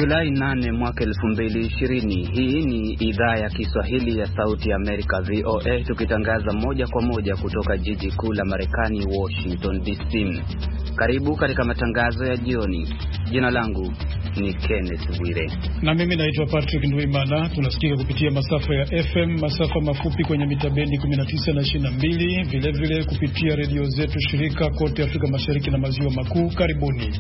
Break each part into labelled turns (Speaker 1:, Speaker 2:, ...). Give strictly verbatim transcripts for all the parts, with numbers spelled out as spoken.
Speaker 1: Julai nane mwaka elfu mbili ishirini. Hii ni idhaa ya Kiswahili ya Sauti ya Amerika V O A, tukitangaza moja kwa moja kutoka jiji kuu la Marekani, Washington D C. Karibu katika matangazo ya jioni. Jina langu ni Kenneth Bwire.
Speaker 2: Na mimi naitwa Patrick Ndwimana. Tunasikika kupitia masafa ya F M, masafa mafupi kwenye mitabendi kumi na tisa na ishirini na mbili, vile vile kupitia redio zetu shirika kote Afrika Mashariki na Maziwa Makuu. Karibuni.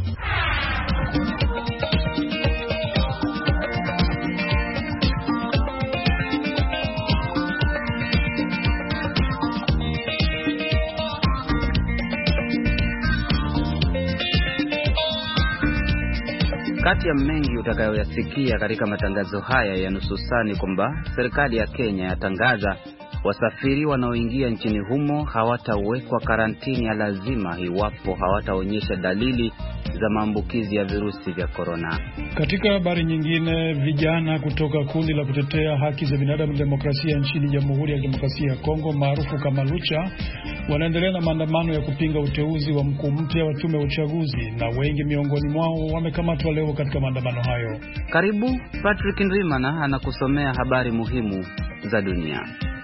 Speaker 1: Kati ya mengi utakayoyasikia katika matangazo haya ya nusu saa ni kwamba serikali ya Kenya yatangaza wasafiri wanaoingia nchini humo hawatawekwa karantini ya lazima iwapo hawataonyesha dalili za maambukizi ya virusi vya korona.
Speaker 2: Katika habari nyingine, vijana kutoka kundi la kutetea haki za binadamu na demokrasia nchini Jamhuri ya Demokrasia ya Kongo maarufu kama Lucha wanaendelea na maandamano ya kupinga uteuzi wa mkuu mpya wa tume ya uchaguzi, na wengi miongoni mwao wamekamatwa leo katika maandamano hayo.
Speaker 1: Karibu. Patrick Ndwimana anakusomea habari muhimu za dunia.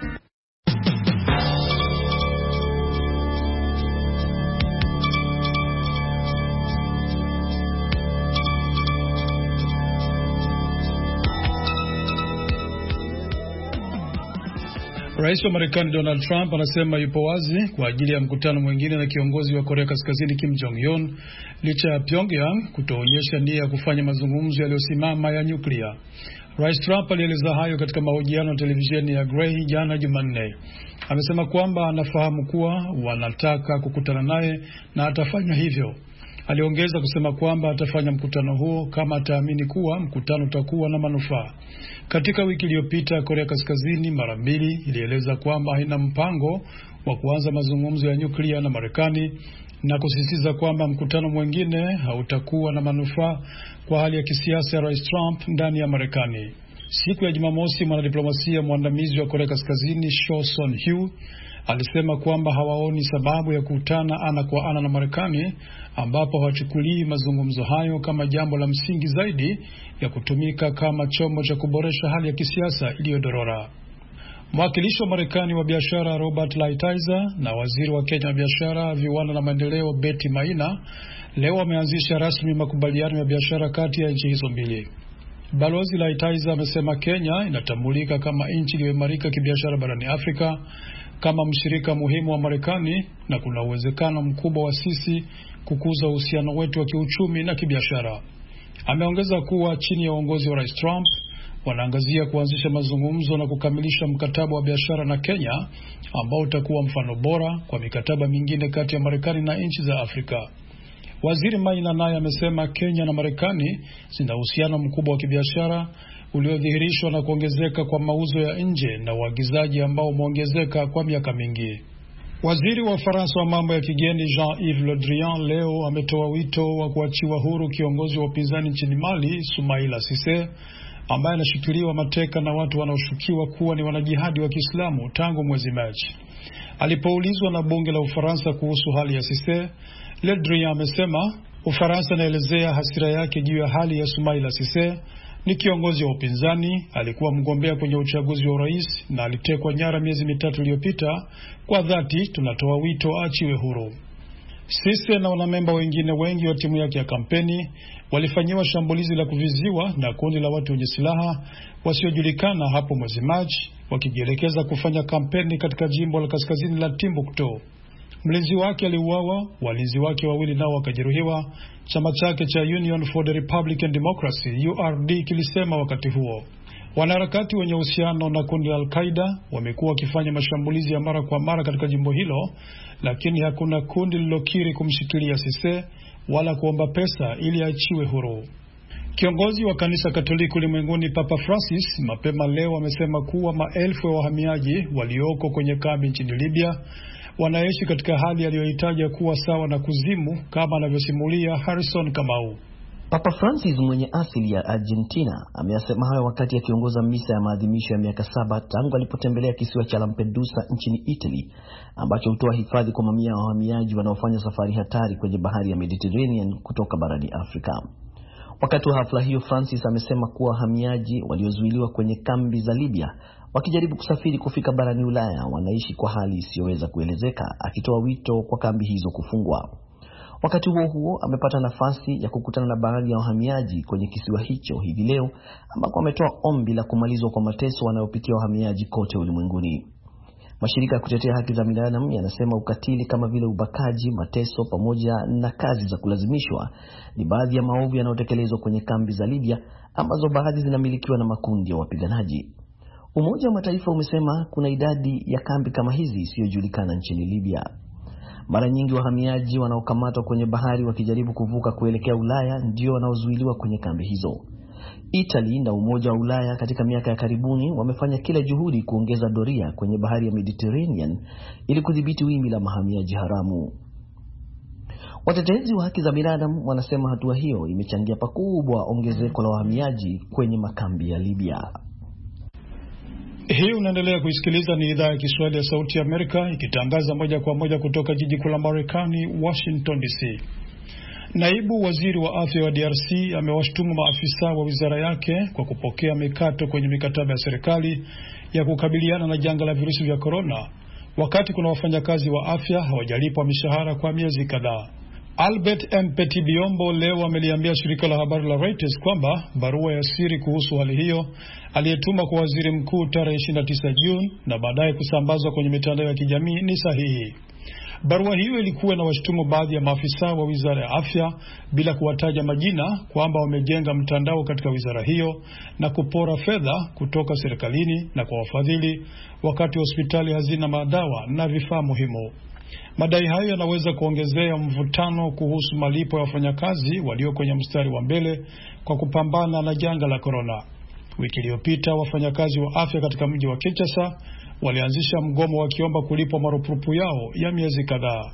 Speaker 2: Rais wa Marekani Donald Trump anasema yupo wazi kwa ajili ya mkutano mwingine na kiongozi wa Korea Kaskazini Kim Jong-un, licha ya Pyongyang kutoonyesha nia ya kufanya mazungumzo yaliyosimama ya nyuklia. Rais Trump alieleza hayo katika mahojiano ya televisheni ya Gray jana Jumanne. Amesema kwamba anafahamu kuwa wanataka kukutana naye na atafanya hivyo. Aliongeza kusema kwamba atafanya mkutano huo kama ataamini kuwa mkutano utakuwa na manufaa. Katika wiki iliyopita, Korea Kaskazini mara mbili ilieleza kwamba haina mpango wa kuanza mazungumzo ya nyuklia na Marekani na kusisitiza kwamba mkutano mwingine hautakuwa na manufaa kwa hali ya kisiasa ya Rais Trump ndani ya Marekani. Siku ya Jumamosi, mwanadiplomasia mwandamizi wa Korea Kaskazini Cho Son-hui alisema kwamba hawaoni sababu ya kukutana ana kwa ana na Marekani, ambapo hawachukulii mazungumzo hayo kama jambo la msingi zaidi ya kutumika kama chombo cha kuboresha hali ya kisiasa iliyodorora. Mwakilishi wa Marekani wa biashara Robert Lighthizer na waziri wa Kenya wa biashara, viwanda na maendeleo Betty Maina leo wameanzisha rasmi makubaliano ya biashara kati ya nchi hizo mbili. Balozi Lighthizer amesema Kenya inatambulika kama nchi iliyoimarika kibiashara barani Afrika, kama mshirika muhimu wa Marekani, na kuna uwezekano mkubwa wa sisi kukuza uhusiano wetu wa kiuchumi na kibiashara. Ameongeza kuwa chini ya uongozi wa Rais Trump wanaangazia kuanzisha mazungumzo na kukamilisha mkataba wa biashara na Kenya ambao utakuwa mfano bora kwa mikataba mingine kati ya Marekani na nchi za Afrika. Waziri Maina naye amesema Kenya na Marekani zina uhusiano mkubwa wa kibiashara uliodhihirishwa na kuongezeka kwa mauzo ya nje na uagizaji ambao umeongezeka kwa miaka mingi. Waziri wa Ufaransa wa mambo ya kigeni Jean-Yves Le Drian leo ametoa wito wa kuachiwa huru kiongozi wa upinzani nchini Mali Soumaïla Cissé, ambaye anashikiliwa mateka na watu wanaoshukiwa kuwa ni wanajihadi wa Kiislamu tangu mwezi Machi. Alipoulizwa na bunge la Ufaransa kuhusu hali ya Cissé, Le Drian amesema Ufaransa inaelezea hasira yake juu ya hali ya Soumaïla Cissé. Ni kiongozi wa upinzani, alikuwa mgombea kwenye uchaguzi wa urais na alitekwa nyara miezi mitatu iliyopita. Kwa dhati tunatoa wito achiwe huru. Cissé na wanamemba wengine wengi wa timu yake ya kampeni walifanyiwa shambulizi la kuviziwa na kundi la watu wenye silaha wasiojulikana hapo mwezi Machi, wakijielekeza kufanya kampeni katika jimbo la kaskazini la Timbuktu. Mlinzi wake aliuawa, walinzi wake wawili nao wakajeruhiwa, chama chake cha Union for the Republican Democracy U R D kilisema wakati huo. Wanaharakati wenye uhusiano na kundi la Al-Qaeda wamekuwa wakifanya mashambulizi ya mara kwa mara katika jimbo hilo, lakini hakuna kundi lililokiri kumshikilia Cissé wala kuomba pesa ili aachiwe huru. Kiongozi wa kanisa Katoliki ulimwenguni Papa Francis mapema leo amesema kuwa maelfu ya wahamiaji walioko kwenye kambi nchini Libya wanaishi katika hali aliyoitaja kuwa sawa na kuzimu, kama anavyosimulia Harrison Kamau.
Speaker 3: Papa Francis mwenye asili ya Argentina ameyasema hayo wakati akiongoza misa ya maadhimisho ya miaka saba tangu alipotembelea kisiwa cha Lampedusa nchini Italy, ambacho hutoa hifadhi kwa mamia ya wahamiaji wanaofanya safari hatari kwenye bahari ya Mediterranean kutoka barani Afrika. Wakati wa hafla hiyo, Francis amesema kuwa wahamiaji waliozuiliwa kwenye kambi za Libya wakijaribu kusafiri kufika barani Ulaya wanaishi kwa hali isiyoweza kuelezeka, akitoa wito kwa kambi hizo kufungwa. Wakati huo huo, amepata nafasi ya kukutana na baadhi ya wahamiaji kwenye kisiwa hicho hivi leo, ambako ametoa ombi la kumalizwa kwa mateso wanayopitia wahamiaji kote ulimwenguni. Mashirika ya kutetea haki za binadamu yanasema ukatili kama vile ubakaji, mateso pamoja na kazi za kulazimishwa ni baadhi ya maovu yanayotekelezwa kwenye kambi za Libya ambazo baadhi zinamilikiwa na makundi ya wapiganaji. Umoja wa Mataifa umesema kuna idadi ya kambi kama hizi isiyojulikana nchini Libya. Mara nyingi wahamiaji wanaokamatwa kwenye bahari wakijaribu kuvuka kuelekea Ulaya ndio wanaozuiliwa kwenye kambi hizo. Italy na Umoja wa Ulaya katika miaka ya karibuni wamefanya kila juhudi kuongeza doria kwenye bahari ya Mediterranean ili kudhibiti wimbi la wahamiaji haramu. Watetezi wa haki za binadamu wanasema hatua hiyo imechangia pakubwa ongezeko la wahamiaji kwenye makambi ya Libya.
Speaker 2: Hii unaendelea kuisikiliza, ni idhaa ya Kiswahili ya Sauti ya Amerika ikitangaza moja kwa moja kutoka jiji kuu la Marekani, Washington D C. Naibu waziri wa afya wa D R C amewashtumu maafisa wa wizara yake kwa kupokea mikato kwenye mikataba ya serikali ya kukabiliana na janga la virusi vya corona, wakati kuna wafanyakazi wa afya hawajalipwa mishahara kwa miezi kadhaa. Albert M. Petit Biombo leo ameliambia shirika la habari la Reuters kwamba barua ya siri kuhusu hali hiyo aliyetuma kwa waziri mkuu tarehe ishirini na tisa Juni na baadaye kusambazwa kwenye mitandao ya kijamii ni sahihi. Barua hiyo ilikuwa na washtumu baadhi ya maafisa wa wizara ya afya bila kuwataja majina kwamba wamejenga mtandao katika wizara hiyo na kupora fedha kutoka serikalini na kwa wafadhili wakati hospitali hazina madawa na vifaa muhimu. Madai hayo yanaweza kuongezea mvutano kuhusu malipo ya wafanyakazi walio kwenye mstari wa mbele kwa kupambana na janga la corona. Wiki iliyopita wafanyakazi wa afya katika mji wa Kinshasa walianzisha mgomo wakiomba kulipwa marupurupu yao ya miezi kadhaa.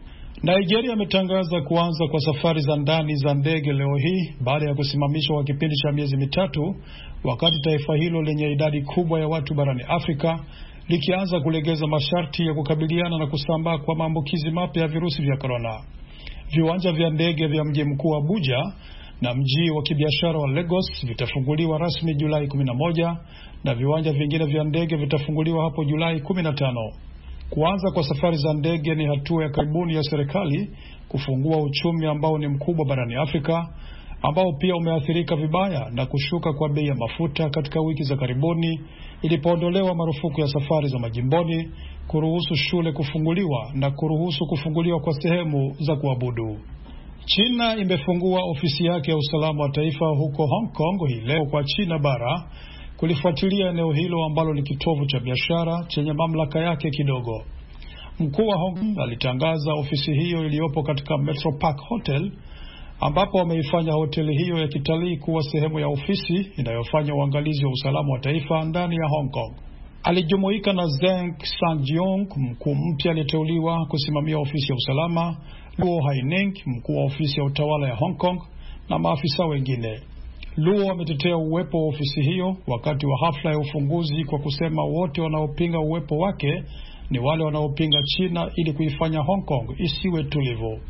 Speaker 2: Nigeria imetangaza kuanza kwa safari za ndani za ndege leo hii baada ya kusimamishwa kwa kipindi cha miezi mitatu, wakati taifa hilo lenye idadi kubwa ya watu barani Afrika likianza kulegeza masharti ya kukabiliana na kusambaa kwa maambukizi mapya ya virusi vya corona. Viwanja vya ndege vya mji mkuu Abuja na mji wa kibiashara wa Lagos vitafunguliwa rasmi Julai kumi na moja na viwanja vingine vya ndege vitafunguliwa hapo Julai kumi na tano. Kuanza kwa safari za ndege ni hatua ya karibuni ya serikali kufungua uchumi ambao ni mkubwa barani Afrika, ambao pia umeathirika vibaya na kushuka kwa bei ya mafuta katika wiki za karibuni ilipoondolewa marufuku ya safari za majimboni, kuruhusu shule kufunguliwa na kuruhusu kufunguliwa kwa sehemu za kuabudu. China imefungua ofisi yake ya usalama wa taifa huko Hong Kong hii leo kwa China bara kulifuatilia eneo hilo ambalo ni kitovu cha biashara chenye mamlaka yake kidogo. Mkuu wa Hong Kong alitangaza ofisi hiyo iliyopo katika Metro Park Hotel, ambapo wameifanya hoteli hiyo ya kitalii kuwa sehemu ya ofisi inayofanya uangalizi wa usalama wa taifa ndani ya Hong Kong. Alijumuika na Zeng Sanjiong, mkuu mpya aliyeteuliwa kusimamia ofisi ya usalama, Luo Haining, mkuu wa ofisi ya utawala ya Hong Kong, na maafisa wengine. Luo ametetea uwepo wa ofisi hiyo wakati wa hafla ya ufunguzi kwa kusema wote wanaopinga uwepo wake ni wale wanaopinga China ili kuifanya Hong Kong isiwe tulivu.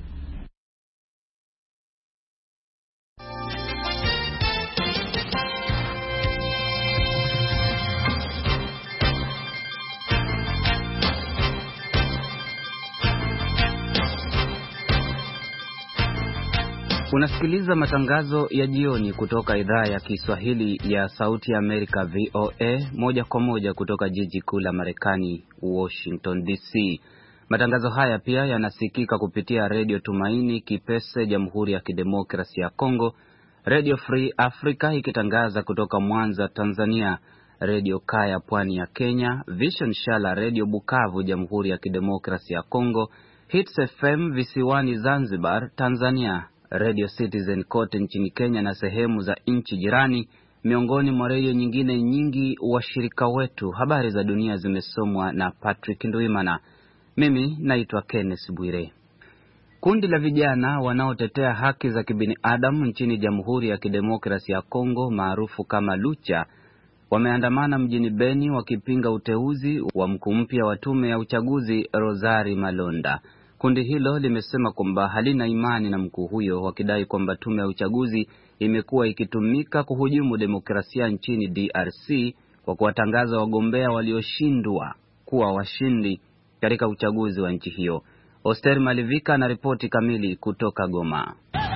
Speaker 1: Unasikiliza matangazo ya jioni kutoka idhaa ya Kiswahili ya Sauti ya Amerika V O A moja kwa moja kutoka jiji kuu la Marekani, Washington D C. Matangazo haya pia yanasikika kupitia Radio Tumaini Kipese, Jamhuri ya Kidemokrasia ya Kongo, Radio Free Africa ikitangaza kutoka Mwanza, Tanzania, Radio Kaya Pwani ya Kenya, Vision Shala Radio Bukavu, Jamhuri ya Kidemokrasia ya Kongo, Hits F M visiwani Zanzibar, Tanzania, Radio Citizen kote nchini Kenya na sehemu za nchi jirani, miongoni mwa radio nyingine nyingi washirika wetu. Habari za dunia zimesomwa na Patrick Nduimana. Mimi naitwa Kenneth Bwire. Kundi la vijana wanaotetea haki za kibinadamu nchini Jamhuri ya Kidemokrasia ya Kongo maarufu kama Lucha wameandamana mjini Beni wakipinga uteuzi wa mkuu mpya wa tume ya uchaguzi Rosari Malonda. Kundi hilo limesema kwamba halina imani na mkuu huyo, wakidai kwamba tume ya uchaguzi imekuwa ikitumika kuhujumu demokrasia nchini D R C kwa kuwatangaza wagombea walioshindwa kuwa washindi katika uchaguzi wa nchi hiyo. Oster Malivika na ripoti kamili kutoka Goma.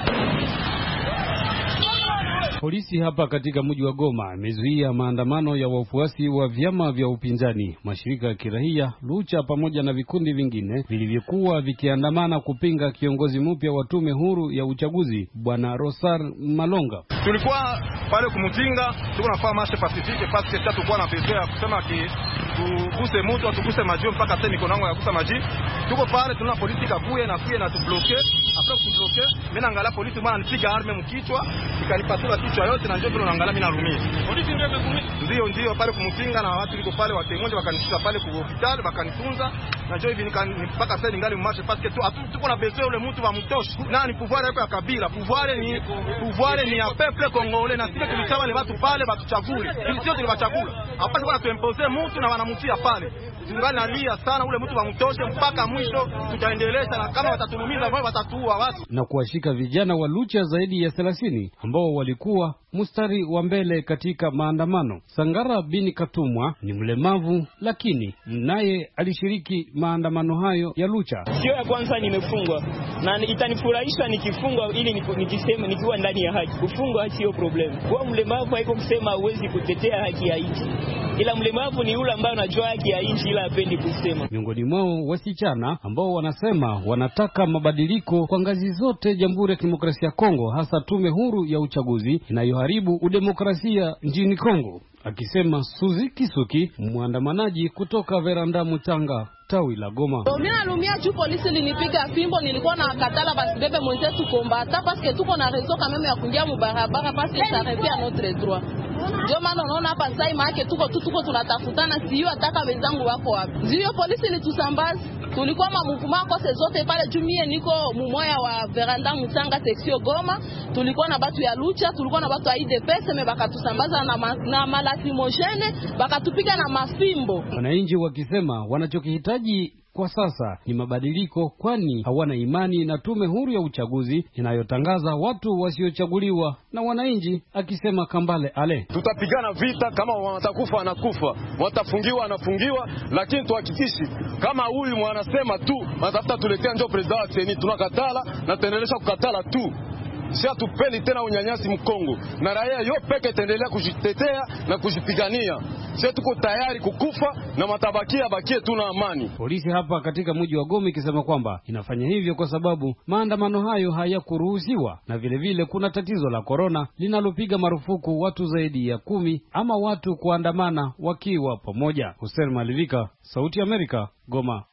Speaker 4: Polisi hapa katika mji wa Goma imezuia maandamano ya wafuasi wa vyama vya upinzani, mashirika ya kiraia, Lucha pamoja na vikundi vingine vilivyokuwa vikiandamana kupinga kiongozi mpya wa tume huru ya uchaguzi Bwana Rosar Malonga.
Speaker 5: Tulikuwa pale kumtinga, tuko nafanya marche pacifique parce que sasa tulikuwa na besoin ya kusema ki tukuse mtu atukuse maji mpaka sasa niko nango ya kusa maji. Tuko pale tuna polisi kabuye na kuye na tubloke, après kubloke, mimi naangalia polisi bwana nipiga arme mkichwa, ikanipasua kichwa yote na njoo vile naangalia mimi narumia. Polisi ndio imekumia. Ndio ndio pale kumtinga na watu liko pale watemoja wakanishika pale kwa hospitali wakanitunza na njoo hivi mpaka sasa ningali marche parce que tuko na besoin ule mtu wa mtosho. Nani pouvoir yako ya kabila? Pouvoir ni pouvoir ni ya peuple congolais na sisi tulichagua ni watu pale watuchague. Ili sio tuliwachagua. Hapana kwa tuimpose mtu na wanamtia pale. Tungali nalia sana ule mtu wa mtosho mpaka mwisho, tutaendeleza na kama watatulumiza wao watatuua watu.
Speaker 4: Na kuwashika vijana wa Lucha zaidi ya thelathini ambao walikuwa mstari wa mbele katika maandamano. Sangara bin Katumwa ni mlemavu lakini naye alishiriki maandamano hayo ya Lucha.
Speaker 6: Sio ya kwanza nimefungwa na itanifurahisha nikifungwa ili nikisema nikiwa ndani ya haki. Kufungwa sio problem. Kwa mlemavu haiko kusema uwezi kutetea haki ya nchi. Ila mlemavu ni yule ambaye anajua haki ya nchi ila hapendi kusema.
Speaker 4: Miongoni mwao wasichana ambao wanasema wanataka mabadiliko kwa ngazi zote Jamhuri ya Kidemokrasia ya Kongo, hasa tume huru ya uchaguzi inayoharibu udemokrasia nchini Kongo. Akisema Suzi Kisuki, muandamanaji kutoka Veranda Mutanga, tawi la Goma.
Speaker 7: Mimi nalumia juu polisi linipiga fimbo, nilikuwa na katala basi bebe mwenzetu kombata parce que tuko na rezo kama meme ya kuingia mubarabara parce que ça revient à notre droit. Ndio maana unaona hapa sasa maana tuko tu tuko tunatafutana, sio ataka wenzangu wako wapi. Ndio polisi litusambaza. Tulikuwa mamukuma kose zote pale jumie niko mumoya wa Veranda Mutanga section Goma. Tulikuwa na batu ya Lucha, tulikuwa na batu ya I D P S me bakatusambaza na ma, na malatimogene, bakatupiga na mafimbo.
Speaker 4: Wananchi wakisema wanachokihitaji kwa sasa ni mabadiliko, kwani hawana imani na tume huru ya uchaguzi inayotangaza watu wasiochaguliwa na wananchi. Akisema Kambale Ale,
Speaker 5: tutapigana vita, kama watakufa anakufa, watafungiwa anafungiwa, lakini tuhakikishe kama huyu mwanasema tu matafuta tuletea ndio president seni, tunakatala na tuendelea kukatala tu. Si hatupendi tena unyanyasi Mkongo, na raia yo peke tendelea kujitetea na kujipigania. Si tuko tayari kukufa na matabakia bakie tuna amani.
Speaker 4: Polisi hapa katika mji wa Goma ikisema kwamba inafanya hivyo kwa sababu maandamano hayo hayakuruhusiwa, na vile vile kuna tatizo la corona linalopiga marufuku watu zaidi ya kumi ama watu kuandamana wakiwa pamoja. Hussein Malivika, Sauti ya Amerika, Goma.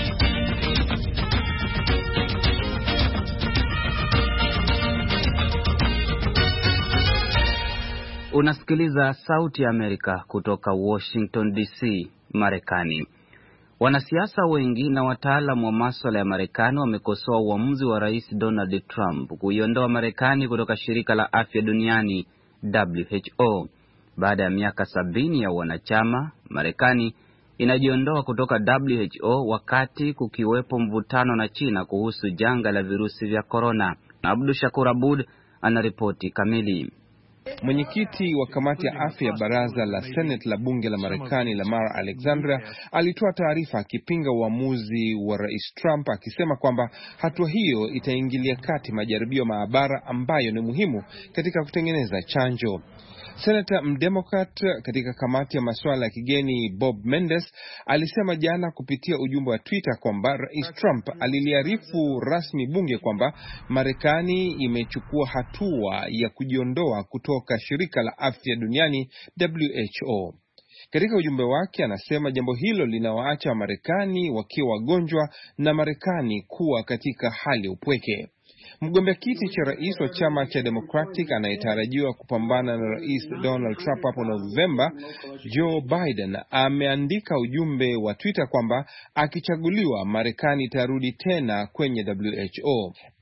Speaker 1: Unasikiliza Sauti ya Amerika kutoka Washington D C, Marekani. Wanasiasa wengi na wataalamu wa masuala ya Marekani wamekosoa uamuzi wa Rais Donald Trump kuiondoa Marekani kutoka shirika la afya duniani W H O. Baada ya miaka sabini ya wanachama, Marekani inajiondoa kutoka W H O wakati kukiwepo mvutano na China kuhusu janga la virusi vya corona. Abdul Shakur Abud anaripoti kamili.
Speaker 8: Mwenyekiti wa kamati ya afya ya baraza la Senate la bunge la Marekani Lamar Alexandria alitoa taarifa akipinga uamuzi wa Rais Trump, akisema kwamba hatua hiyo itaingilia kati majaribio maabara ambayo ni muhimu katika kutengeneza chanjo. Senator mdemokrat katika kamati ya masuala ya kigeni Bob Mendes alisema jana kupitia ujumbe wa Twitter kwamba Rais Trump aliliarifu rasmi bunge kwamba Marekani imechukua hatua ya kujiondoa kutoka shirika la afya duniani W H O. Katika ujumbe wake anasema jambo hilo linawaacha wa Marekani wakiwa wagonjwa na Marekani kuwa katika hali upweke. Mgombea kiti cha rais wa chama cha Democratic anayetarajiwa kupambana na Rais Donald Trump hapo Novemba, Joe Biden, ameandika ujumbe wa Twitter kwamba akichaguliwa Marekani itarudi tena kwenye W H O.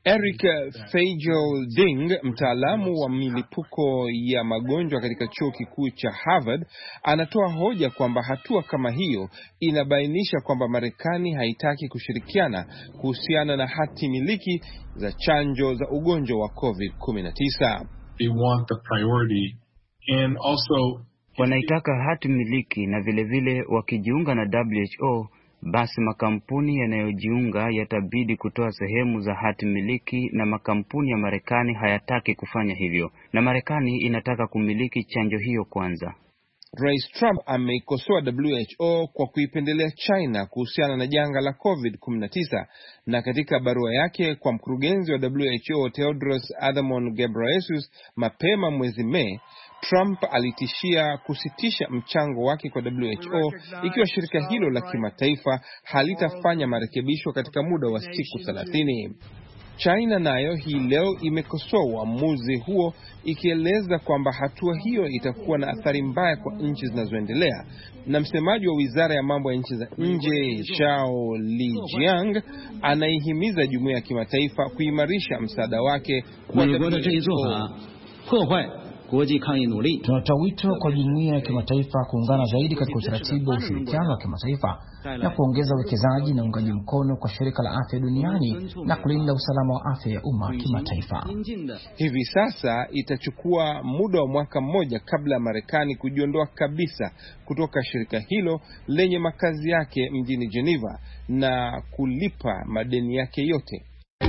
Speaker 8: Eric Feijel-Ding, mtaalamu wa milipuko ya magonjwa katika chuo kikuu cha Harvard, anatoa hoja kwamba hatua kama hiyo inabainisha kwamba Marekani haitaki kushirikiana kuhusiana na hati miliki za chanjo za ugonjwa wa covid kumi na tisa.
Speaker 9: They want the priority and also
Speaker 1: wanaitaka hati miliki, na vile vile wakijiunga na W H O basi makampuni yanayojiunga yatabidi kutoa sehemu za hati miliki, na makampuni ya Marekani hayataki kufanya hivyo, na Marekani inataka kumiliki chanjo hiyo kwanza.
Speaker 8: Rais Trump ameikosoa W H O kwa kuipendelea China kuhusiana na janga la covid kumi na tisa, na katika barua yake kwa mkurugenzi wa W H O Tedros Adhanom Ghebreyesus mapema mwezi Mei, Trump alitishia kusitisha mchango wake kwa W H O ikiwa shirika hilo la kimataifa halitafanya marekebisho katika muda wa siku thelathini. China nayo hii leo imekosoa uamuzi huo, ikieleza kwamba hatua hiyo itakuwa na athari mbaya kwa nchi zinazoendelea. Na msemaji wa Wizara ya Mambo ya Nchi za Nje, Zhao Lijiang, anaihimiza jumuiya ya kimataifa kuimarisha msaada wake kwa W H O.
Speaker 10: Tunatoa wito kwa jumuiya ya kimataifa kuungana zaidi katika utaratibu wa ushirikiano wa kimataifa na kuongeza uwekezaji na uungaji mkono kwa shirika la afya duniani na kulinda usalama wa afya ya umma kimataifa.
Speaker 8: Hivi sasa itachukua muda wa mwaka mmoja kabla ya Marekani kujiondoa kabisa kutoka shirika hilo lenye makazi yake mjini Geneva na kulipa madeni yake yote.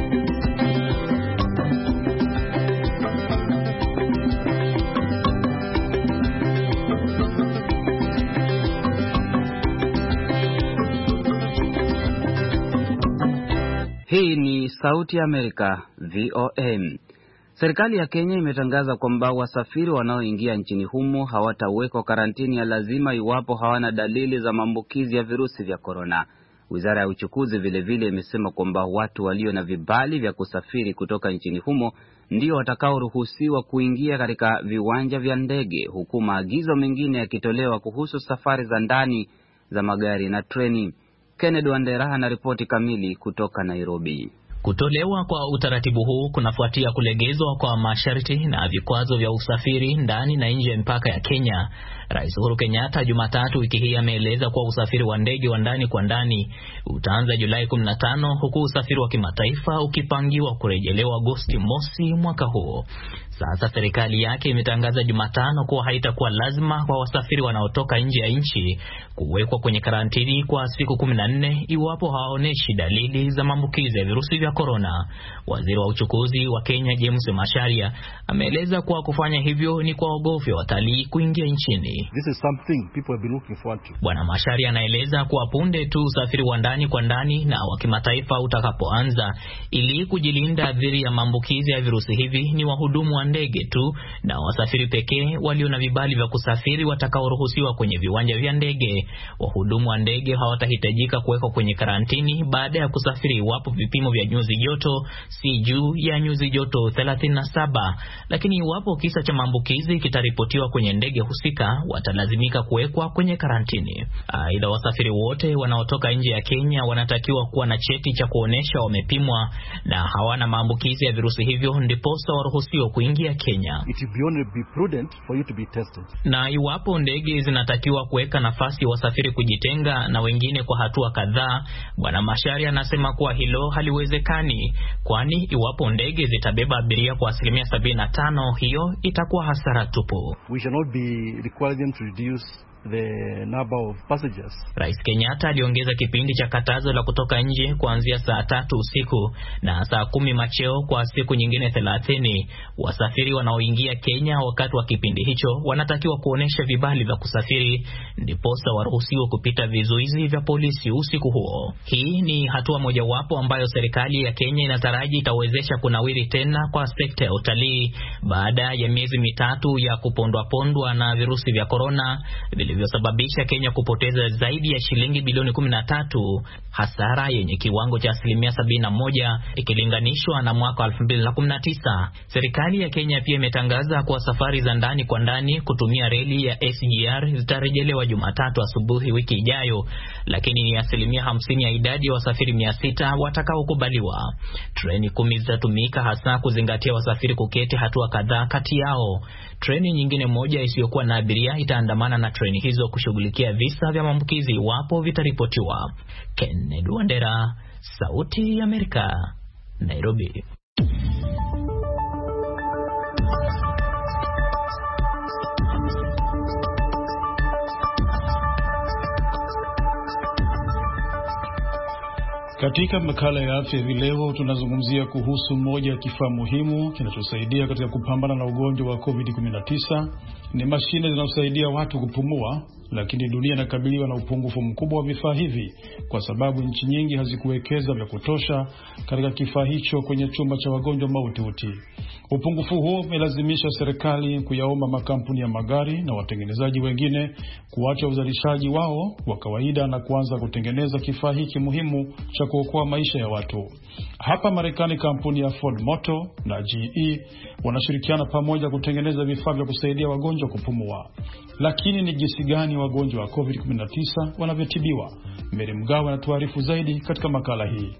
Speaker 1: Hii ni Sauti ya Amerika, V O M. Serikali ya Kenya imetangaza kwamba wasafiri wanaoingia nchini humo hawatawekwa karantini ya lazima iwapo hawana dalili za maambukizi ya virusi vya korona. Wizara ya Uchukuzi vile vile imesema kwamba watu walio na vibali vya kusafiri kutoka nchini humo ndio watakaoruhusiwa kuingia katika viwanja vya ndege, huku maagizo mengine yakitolewa kuhusu safari za ndani za magari na treni. Kennedy Wandera ana ripoti kamili kutoka Nairobi.
Speaker 11: Kutolewa kwa utaratibu huu kunafuatia kulegezwa kwa masharti na vikwazo vya usafiri ndani na nje ya mipaka ya Kenya. Rais Uhuru Kenyatta Jumatatu wiki hii ameeleza kuwa usafiri wa ndege wa ndani kwa ndani utaanza Julai kumi na tano, huku usafiri wa kimataifa ukipangiwa kurejelewa Agosti mosi mwaka huo. Sasa serikali yake imetangaza Jumatano kuwa haitakuwa lazima kwa wasafiri wanaotoka nje ya nchi kuwekwa kwenye karantini kwa siku kumi na nne iwapo hawaoneshi dalili za maambukizi ya virusi vya korona. Waziri wa uchukuzi wa Kenya James Macharia ameeleza kuwa kufanya hivyo ni kwa ogofya watalii kuingia nchini.
Speaker 12: This is something people have been looking forward to.
Speaker 11: Bwana Macharia anaeleza kuwa punde tu usafiri wa ndani kwa ndani na wa kimataifa utakapoanza, ili kujilinda dhidi ya maambukizi ya virusi hivi, ni wahudumu wa ndege tu na wasafiri pekee walio na vibali vya kusafiri watakaoruhusiwa kwenye viwanja vya ndege. Wahudumu wa ndege hawatahitajika kuwekwa kwenye karantini baada ya kusafiri iwapo vipimo vya nyuzi joto si juu ya nyuzi joto thelathini na saba, lakini iwapo kisa cha maambukizi kitaripotiwa kwenye ndege husika watalazimika kuwekwa kwenye karantini. Aidha, wasafiri wote wanaotoka nje ya Kenya wanatakiwa kuwa na cheti cha kuonesha wamepimwa na hawana maambukizi ya virusi hivyo ndiposa waruhusiwa kuingia Kenya.
Speaker 12: It will only be prudent for you to be tested.
Speaker 11: Na iwapo ndege zinatakiwa kuweka nafasi wasafiri kujitenga na wengine kwa hatua kadhaa, Bwana Macharia anasema kuwa hilo haliwezekani, kwani iwapo ndege zitabeba abiria kwa asilimia sabini na tano, hiyo itakuwa hasara tupu.
Speaker 12: We shall not be requiring them to reduce the number of passengers.
Speaker 11: Rais Kenyatta aliongeza kipindi cha katazo la kutoka nje kuanzia saa tatu usiku na saa kumi macheo kwa siku nyingine thelathini. Wasafiri wanaoingia Kenya wakati wa kipindi hicho wanatakiwa kuonesha vibali vya kusafiri ndiposa waruhusiwe kupita vizuizi vya polisi usiku huo. Hii ni hatua mojawapo ambayo serikali ya Kenya inataraji itawezesha kunawiri tena kwa sekta ya utalii baada ya miezi mitatu ya kupondwa pondwa na virusi vya korona. vilivyosababisha Kenya kupoteza zaidi ya shilingi bilioni kumi na tatu, hasara yenye kiwango cha asilimia sabini na moja ikilinganishwa na mwaka elfu mbili na kumi na tisa. Serikali ya Kenya pia imetangaza kuwa safari za ndani kwa ndani kutumia reli ya S G R zitarejelewa Jumatatu asubuhi wiki ijayo, lakini ni asilimia hamsini ya idadi ya wasafiri mia sita watakaokubaliwa. Treni kumi zitatumika hasa kuzingatia wasafiri kuketi hatua kadhaa kati yao. Treni nyingine moja isiyokuwa na abiria itaandamana na treni hizo kushughulikia visa vya maambukizi iwapo vitaripotiwa. Kennedy Wandera, Sauti ya Amerika, Nairobi.
Speaker 2: Katika makala ya afya hivi leo tunazungumzia kuhusu moja ya kifaa muhimu kinachosaidia katika kupambana na ugonjwa wa covid kumi na tisa. Ni mashine zinazosaidia watu kupumua, lakini dunia inakabiliwa na upungufu mkubwa wa vifaa hivi kwa sababu nchi nyingi hazikuwekeza vya kutosha katika kifaa hicho kwenye chumba cha wagonjwa mahututi. Upungufu huo umelazimisha serikali kuyaomba makampuni ya magari na watengenezaji wengine kuacha uzalishaji wao wa kawaida na kuanza kutengeneza kifaa hiki muhimu cha kuokoa maisha ya watu. Hapa Marekani, kampuni ya Ford Motor na G E wanashirikiana pamoja kutengeneza vifaa vya kusaidia wagonjwa kupumua. Lakini ni jinsi gani wagonjwa wa covid kumi na tisa wanavyotibiwa? Mary Mgawe anatuarifu zaidi katika makala hii.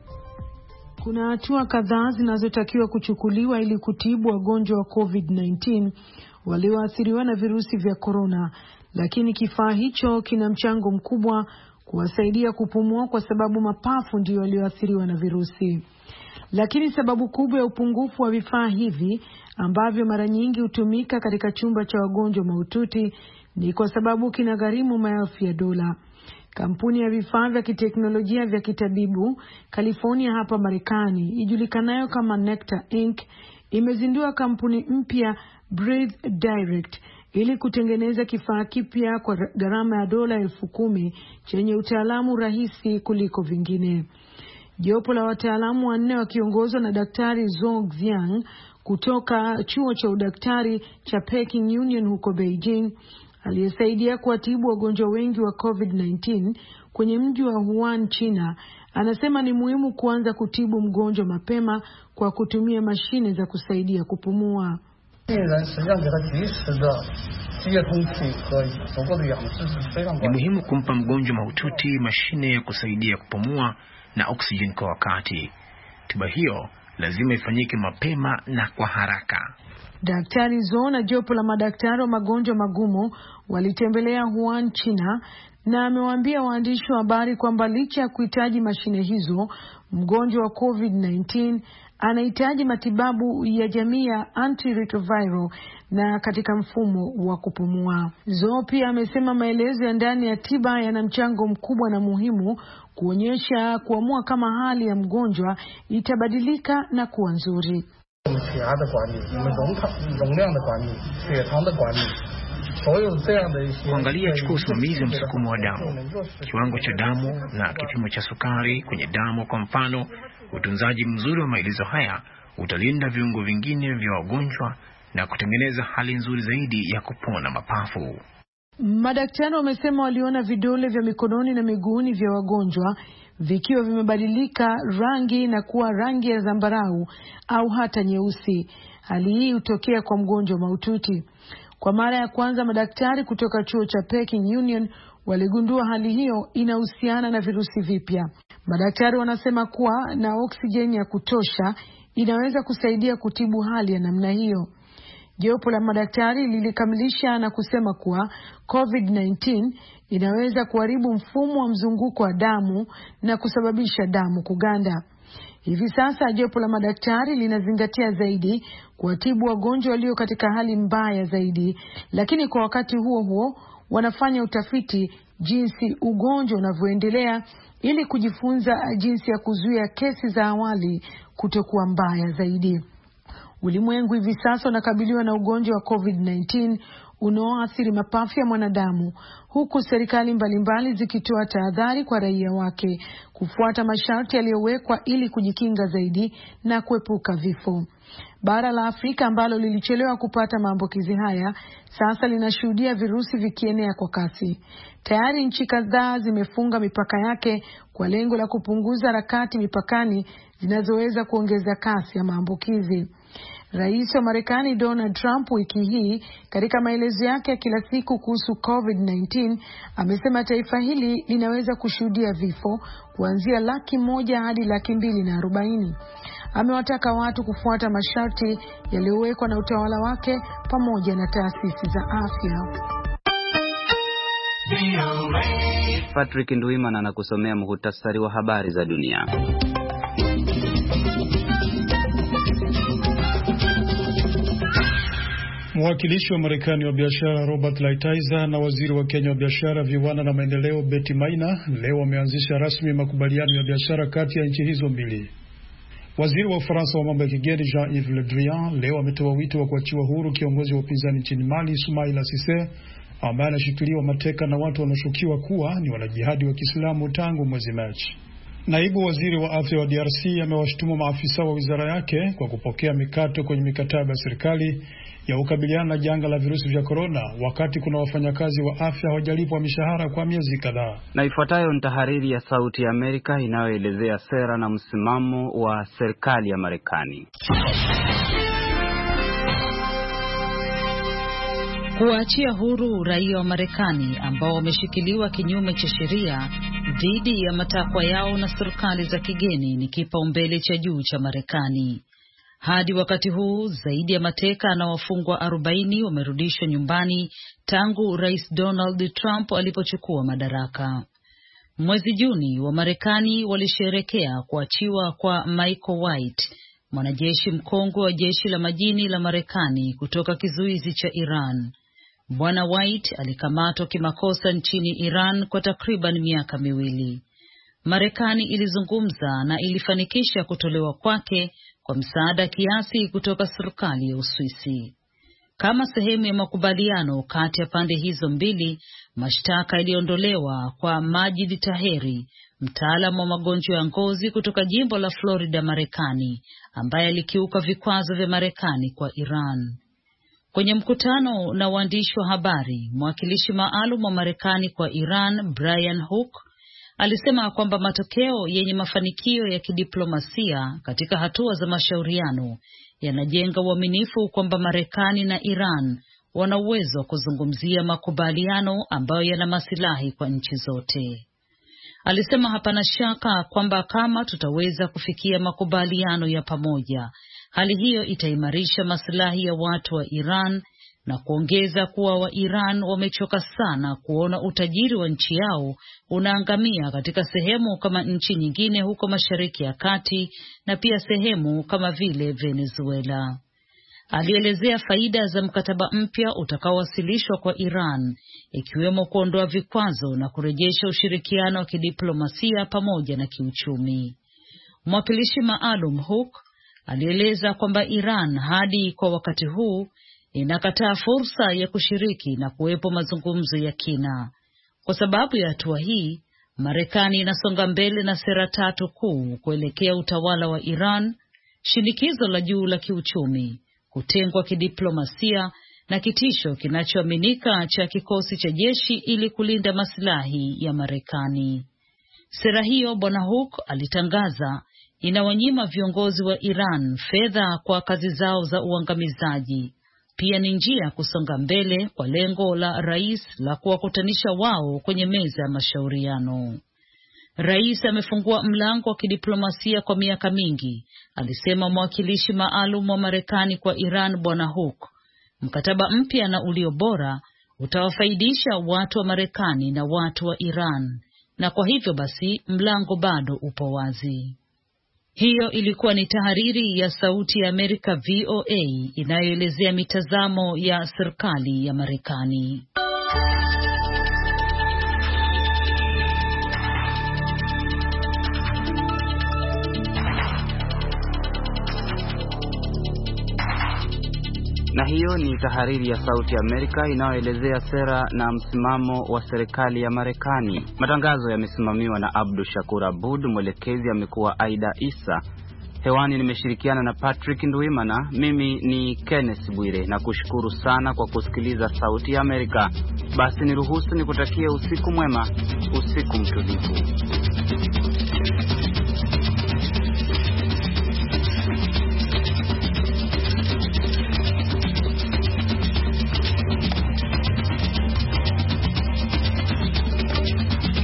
Speaker 13: Kuna hatua kadhaa zinazotakiwa kuchukuliwa ili kutibu wagonjwa wa covid kumi na tisa walioathiriwa na virusi vya corona, lakini kifaa hicho kina mchango mkubwa kuwasaidia kupumua kwa sababu mapafu ndio yaliyoathiriwa na virusi. Lakini sababu kubwa ya upungufu wa vifaa hivi ambavyo mara nyingi hutumika katika chumba cha wagonjwa mahututi ni kwa sababu kinagharimu maelfu ya dola. Kampuni ya vifaa vya kiteknolojia vya kitabibu California hapa Marekani ijulikanayo kama Nectar Incorporated imezindua kampuni mpya Breathe Direct ili kutengeneza kifaa kipya kwa gharama ya dola elfu kumi chenye utaalamu rahisi kuliko vingine. Jopo la wataalamu wanne wakiongozwa na Daktari Zhou Xiang kutoka chuo cha udaktari cha Peking Union huko Beijing, aliyesaidia kuwatibu wagonjwa wengi wa covid kumi na tisa kwenye mji wa Wuhan, China, anasema ni muhimu kuanza kutibu mgonjwa mapema kwa kutumia mashine za kusaidia kupumua.
Speaker 14: Ni muhimu kumpa mgonjwa mahututi mashine ya kusaidia kupumua na oksijeni kwa wakati. Tiba hiyo lazima ifanyike mapema na kwa haraka.
Speaker 13: Daktari Zhou na jopo la madaktari wa magonjwa magumu walitembelea Wuhan, China, na amewaambia waandishi wa habari kwamba licha ya kuhitaji mashine hizo, mgonjwa wa covid kumi na tisa anahitaji matibabu ya jamii ya antiretroviral na katika mfumo wa kupumua. Zhou pia amesema maelezo ya ndani ya tiba yana mchango mkubwa na muhimu kuonyesha kuamua kama hali ya mgonjwa itabadilika na kuwa nzuri.
Speaker 14: Kuangalia chukua usimamizi wa msukumo wa damu, kiwango cha damu na kipimo cha sukari kwenye damu kwa mfano. Utunzaji mzuri wa maelezo haya utalinda viungo vingine vya wagonjwa na kutengeneza hali nzuri zaidi ya kupona mapafu.
Speaker 13: Madaktari wamesema waliona vidole vya mikononi na miguuni vya wagonjwa vikiwa vimebadilika rangi na kuwa rangi ya zambarau au hata nyeusi. Hali hii hutokea kwa mgonjwa mahututi. Kwa mara ya kwanza madaktari kutoka chuo cha Peking Union waligundua hali hiyo inahusiana na virusi vipya. Madaktari wanasema kuwa na oksijeni ya kutosha inaweza kusaidia kutibu hali ya namna hiyo. Jopo la madaktari lilikamilisha na kusema kuwa covid kumi na tisa inaweza kuharibu mfumo wa mzunguko wa damu na kusababisha damu kuganda. Hivi sasa jopo la madaktari linazingatia zaidi kuwatibu wagonjwa walio katika hali mbaya zaidi, lakini kwa wakati huo huo wanafanya utafiti jinsi ugonjwa unavyoendelea ili kujifunza jinsi ya kuzuia kesi za awali kutokuwa mbaya zaidi. Ulimwengu hivi sasa unakabiliwa na ugonjwa wa covid kumi na tisa unaoathiri mapafu ya mwanadamu, huku serikali mbalimbali zikitoa tahadhari kwa raia wake kufuata masharti yaliyowekwa ili kujikinga zaidi na kuepuka vifo. Bara la Afrika ambalo lilichelewa kupata maambukizi haya sasa linashuhudia virusi vikienea kwa kasi. Tayari nchi kadhaa zimefunga mipaka yake kwa lengo la kupunguza harakati mipakani zinazoweza kuongeza kasi ya maambukizi. Rais wa Marekani Donald Trump wiki hii katika maelezo yake ya kila siku kuhusu COVID kumi na tisa amesema taifa hili linaweza kushuhudia vifo kuanzia laki moja hadi laki mbili na arobaini. Amewataka watu kufuata masharti yaliyowekwa na utawala wake pamoja na taasisi za afya.
Speaker 1: Patrick Nduimana anakusomea muhtasari wa habari za dunia.
Speaker 2: Mwakilishi wa Marekani wa biashara Robert Lighthizer na waziri wa Kenya wa biashara, viwanda na maendeleo Betty Maina leo wameanzisha rasmi makubaliano ya biashara kati ya nchi hizo mbili. Waziri wa Ufaransa wa mambo ya kigeni Jean-Yves Le Drian leo ametoa wito wa kuachiwa huru kiongozi wa upinzani nchini Mali Soumaïla Cissé ambaye anashikiliwa mateka na watu wanaoshukiwa kuwa ni wanajihadi wa Kiislamu tangu mwezi Machi. Naibu waziri wa afya wa D R C amewashtumu maafisa wa wizara yake kwa kupokea mikato kwenye mikataba ya serikali ya kukabiliana na janga la virusi vya korona wakati kuna wafanyakazi wa afya hawajalipwa mishahara kwa miezi kadhaa.
Speaker 1: Na ifuatayo ni tahariri ya Sauti ya Amerika inayoelezea sera na msimamo wa serikali ya Marekani.
Speaker 15: Kuachia huru raia wa Marekani ambao wameshikiliwa kinyume cha sheria dhidi ya matakwa yao na serikali za kigeni ni kipaumbele cha juu cha Marekani. Hadi wakati huu zaidi ya mateka na wafungwa arobaini wamerudishwa nyumbani tangu Rais Donald Trump alipochukua madaraka. Mwezi Juni wa Marekani walisherekea kuachiwa kwa Michael White, mwanajeshi mkongwe wa jeshi la majini la Marekani kutoka kizuizi cha Iran. Bwana White alikamatwa kimakosa nchini Iran kwa takriban miaka miwili. Marekani ilizungumza na ilifanikisha kutolewa kwake kwa msaada kiasi kutoka serikali ya Uswisi. Kama sehemu ya makubaliano kati ya pande hizo mbili, mashtaka yaliondolewa kwa Majid Taheri, mtaalamu wa magonjwa ya ngozi kutoka jimbo la Florida, Marekani, ambaye alikiuka vikwazo vya Marekani kwa Iran. Kwenye mkutano na waandishi wa habari, mwakilishi maalum wa Marekani kwa Iran, Brian Hook, alisema kwamba matokeo yenye mafanikio ya kidiplomasia katika hatua za mashauriano yanajenga uaminifu kwamba Marekani na Iran wana uwezo wa kuzungumzia makubaliano ambayo yana masilahi kwa nchi zote. Alisema hapana shaka kwamba kama tutaweza kufikia makubaliano ya pamoja, hali hiyo itaimarisha maslahi ya watu wa Iran, na kuongeza kuwa wa Iran wamechoka sana kuona utajiri wa nchi yao unaangamia katika sehemu kama nchi nyingine huko Mashariki ya Kati na pia sehemu kama vile Venezuela. Alielezea faida za mkataba mpya utakaowasilishwa kwa Iran, ikiwemo kuondoa vikwazo na kurejesha ushirikiano wa kidiplomasia pamoja na kiuchumi. Mwakilishi maalum Hook alieleza kwamba Iran hadi kwa wakati huu inakataa fursa ya kushiriki na kuwepo mazungumzo ya kina. Kwa sababu ya hatua hii, Marekani inasonga mbele na sera tatu kuu kuelekea utawala wa Iran: shinikizo la juu la kiuchumi, kutengwa kidiplomasia na kitisho kinachoaminika cha kikosi cha jeshi ili kulinda maslahi ya Marekani. Sera hiyo, Bwana Hook alitangaza, inawanyima viongozi wa Iran fedha kwa kazi zao za uangamizaji. Pia ni njia ya kusonga mbele kwa lengo la rais la kuwakutanisha wao kwenye meza ya mashauriano. Rais amefungua mlango wa kidiplomasia kwa miaka mingi, alisema mwakilishi maalum wa Marekani kwa Iran Bwana Hook. Mkataba mpya na ulio bora utawafaidisha watu wa Marekani na watu wa Iran, na kwa hivyo basi mlango bado upo wazi. Hiyo ilikuwa ni tahariri ya Sauti ya Amerika V O A inayoelezea mitazamo ya serikali ya Marekani.
Speaker 1: Na hii Ifuatayo ni tahariri ya Sauti ya Amerika inayoelezea sera na msimamo wa serikali ya Marekani. Matangazo yamesimamiwa na Abdu Shakur Abud, mwelekezi amekuwa Aida Isa. Hewani nimeshirikiana na Patrick Ndwimana. Mimi ni Kenneth Bwire na kushukuru sana kwa kusikiliza Sauti ya Amerika. Basi niruhusu nikutakie usiku mwema, usiku mtulivu.